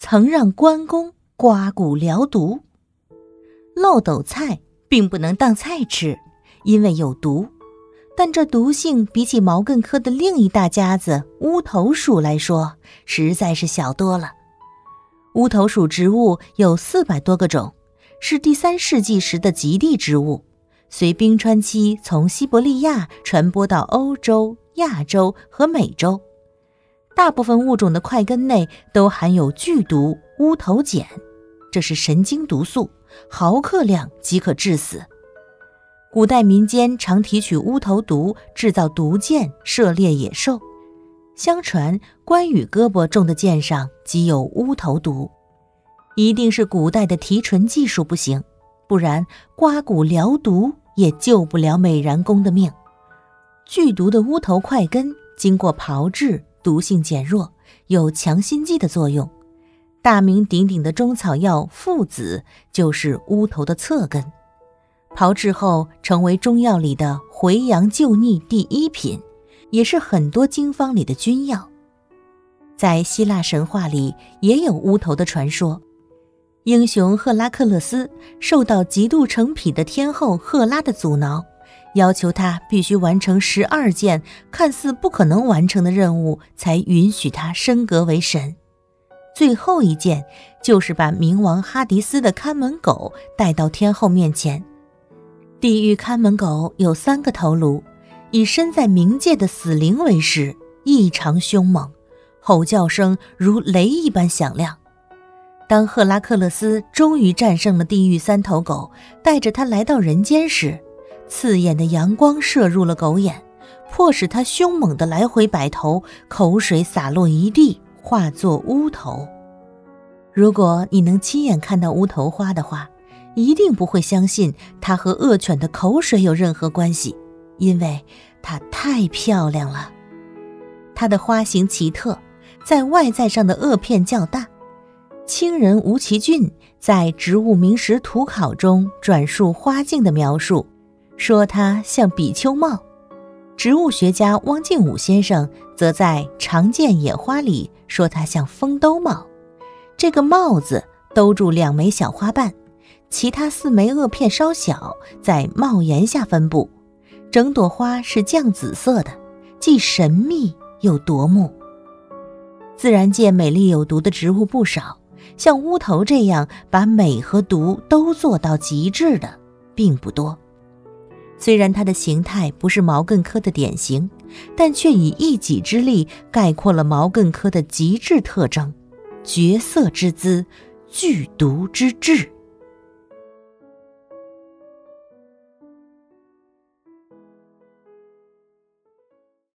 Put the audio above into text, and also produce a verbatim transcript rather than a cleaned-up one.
曾让关公刮骨疗毒。漏斗菜并不能当菜吃，因为有毒，但这毒性比起毛茛科的另一大家子乌头属来说，实在是小多了。乌头属植物有四百多个种，是第三世纪时的极地植物，随冰川期从西伯利亚传播到欧洲、亚洲和美洲。大部分物种的块根内都含有剧毒乌头碱，这是神经毒素，毫克量即可致死。古代民间常提取乌头毒制造毒箭，射猎野兽。相传关羽胳膊中的箭上即有乌头毒，一定是古代的提纯技术不行，不然刮骨疗毒也救不了美髯公的命。剧毒的乌头块根经过炮制，毒性减弱，有强心剂的作用。大名鼎鼎的中草药附子就是乌头的侧根，炮制后成为中药里的回阳救逆第一品，也是很多经方里的君药。在希腊神话里也有乌头的传说，英雄赫拉克勒斯受到极度成癖的天后赫拉的阻挠，要求他必须完成十二件看似不可能完成的任务，才允许他升格为神。最后一件就是把冥王哈迪斯的看门狗带到天后面前。地狱看门狗有三个头颅，以身在冥界的死灵为食，异常凶猛，吼叫声如雷一般响亮。当赫拉克勒斯终于战胜了地狱三头狗，带着他来到人间时，刺眼的阳光射入了狗眼，迫使他凶猛地来回摆头，口水洒落一地，化作乌头。如果你能亲眼看到乌头花的话，一定不会相信它和恶犬的口水有任何关系，因为它太漂亮了。它的花形奇特，在外在上的萼片较大。清人吴其俊在《植物名实图考》中转述花茎的描述，说它像比丘帽。植物学家汪敬武先生则在《常见野花》里说它像风兜帽。这个帽子兜住两枚小花瓣，其他四枚萼片稍小，在帽檐下分布。整朵花是绛紫色的，既神秘又夺目。自然界美丽有毒的植物不少，像乌头这样把美和毒都做到极致的并不多。虽然它的形态不是毛茛科的典型，但却以一己之力概括了毛茛科的极致特征：绝色之姿，剧毒之质。